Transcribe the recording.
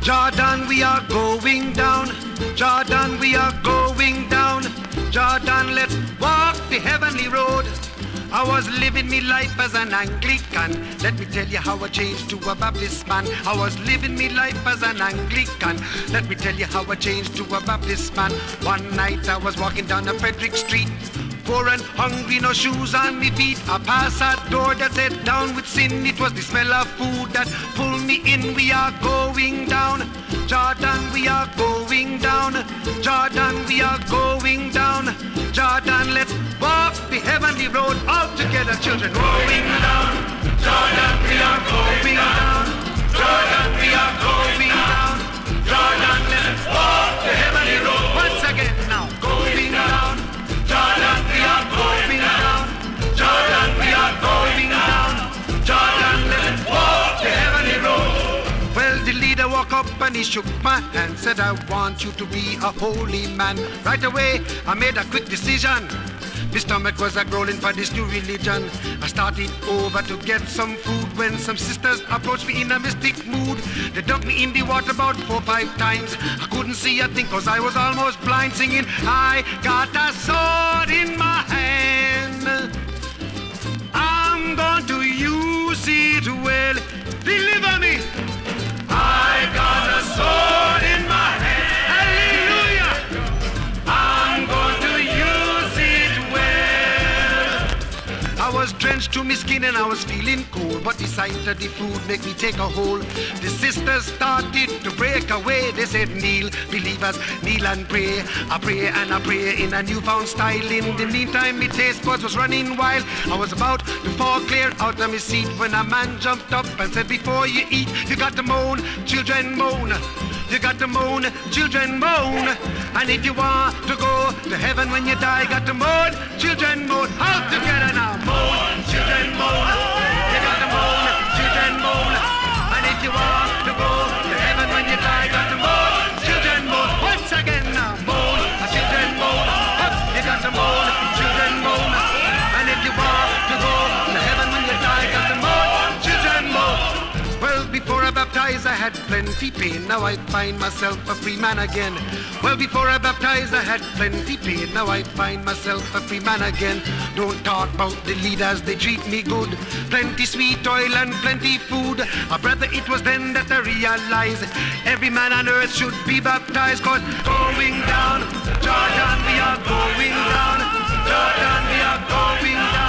Jordan, we are going down. Jordan, we are going down. Jordan, let's walk the heavenly road. I was living me life as an Anglican. Let me tell you how I changed to a Baptist man. I was living me life as an Anglican. Let me tell you how I changed to a Baptist man. One night I was walking down a Frederick Street, poor and hungry, no shoes on me feet. I passed a door that said down with sin. It was the smell of food that pulled me in. We are going down. Jordan, we are going down. Jordan, we are going down. Jordan, let's walk the heavenly road all together, children. Going down. Jordan, we are going down. Jordan, we are going down. Jordan, let's walk the heavenly road. Once again now. Going down. Jordan, we are going down. Jordan, we are going down. Jordan, let's walk the heavenly road. Well, the leader walked up and he shook my hand, said, I want you to be a holy man. Right away, I made a quick decision. My stomach was a-growling for this new religion. I started over to get some food when some sisters approached me in a mystic mood. They dunked me in the water about 4 or 5 times. I couldn't see a thing cause I was almost blind, singing, I got a sword in my hand. I'm going to use it well. Deliver me. I got a sword in my hand. Hallelujah. I'm going to use it well. I was drenched to my skin and I was feeling cold, but the sight of the food made me take a hold. The sisters started to break away. They said, kneel, believers, kneel and pray. I pray and I pray in a newfound style. In the meantime, my taste buds was running wild. I was about to fall clear out of my seat when a man jumped up and said, before you eat, you got to moan, children moan. You got to moan, children moan. And if you want to go to heaven when you die, got to moan, children moan. All together now, moan, children moan. You got to moan, children moan. And if you want to go to heaven when you die, got to moan, children moan. Once again now, moan, children moan. Up, you got to moan, children moan. And if you want to go to heaven when you die, got to moan, children moan. Well, before I baptized, I had plenty pain. Now I find myself a free man again. Well, before I baptized, I had plenty pain. Now I find myself a free man again. Don't talk about the leaders, they treat me good. Plenty sweet oil and plenty food. Brother, it was then that I realized every man on earth should be baptized. Cause going down, Jordan, we are going down. Jordan, we are going down.